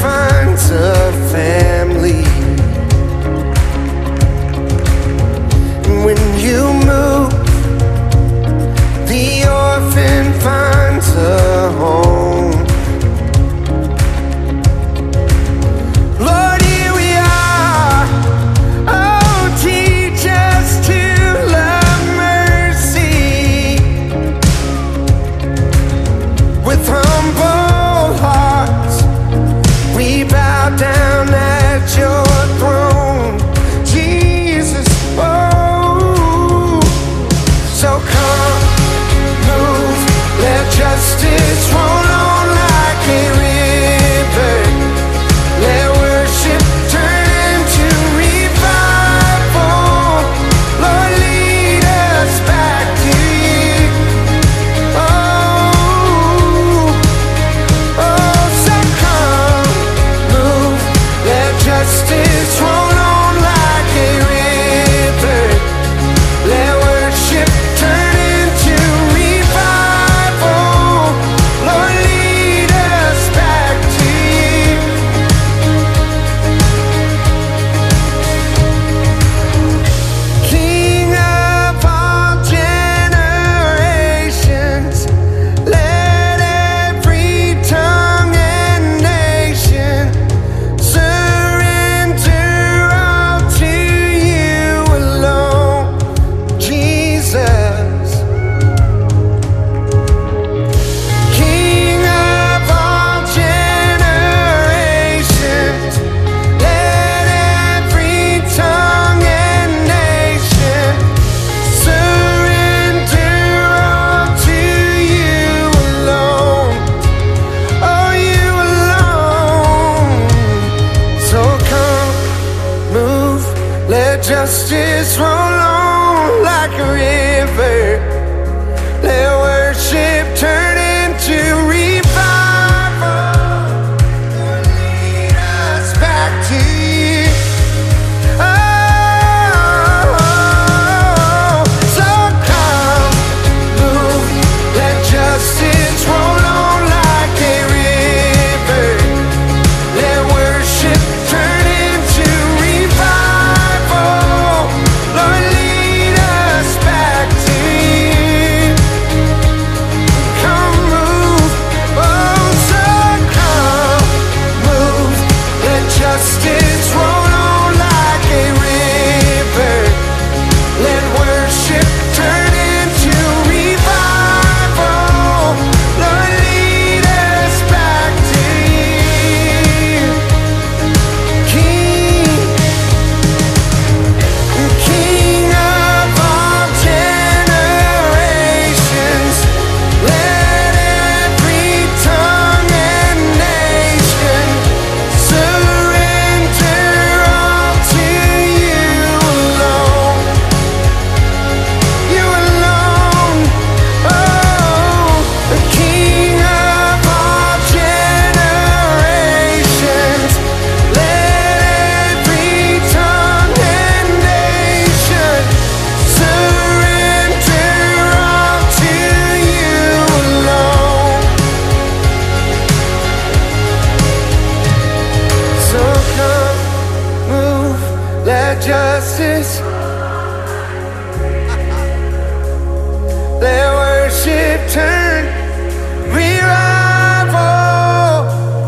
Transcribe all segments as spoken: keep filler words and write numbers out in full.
finds a family. And when you move, the orphan finds a home. Lord, here we are. Oh, teach us to love mercy with humble hearts. We bow down at your throne, Jesus. Oh, so come, move, let justice roll on like a river. Let worship turn into revival. Lord, lead us back to you. Oh, oh, so come, move, let justice roll on like a river. Let worship turn into revival. Lord, lead us back to you. King of all generations, let every tongue and nation surrender all to you alone, Jesus. King of all generations, let every tongue and nation surrender all to you alone. Oh, you alone. So come, move, let justice roll on like a river. Let worship turn into revival. Lead us back to you. Oh, so come, move, let justice roll on like a river. Let worship turn into revival. Lord, lead us back to you. Come, move, oh, so come, move, let justice roll on like a river. Let worship turn into revival. Lord, lead us back to you. King, King of all generations, let every tongue and nation surrender all to you alone. You alone. Oh, the King of all generations, let every tongue and nation surrender all to you alone. So come, move, let justice, let worship turn revival.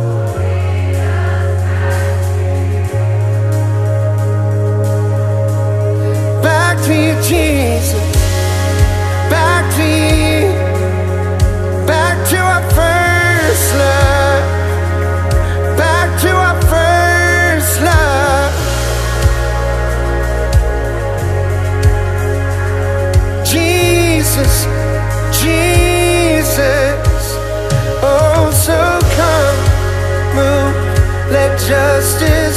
Back to you, Jesus. Back to you. Back to our first love. Back to our first love. Jesus, Jesus. Oh, so come, move, let justice